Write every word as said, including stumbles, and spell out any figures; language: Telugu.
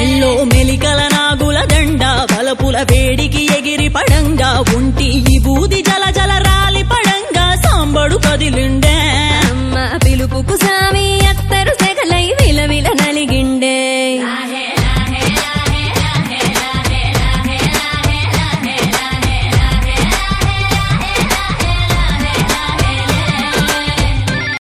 మెల్లో మెలికల నాగుల దండ బలపుల వేడికి ఎగిరి పడంగా ఒంటి ఈ బూది జల జల రాలి పడంగా సాంబడు కదిలిండే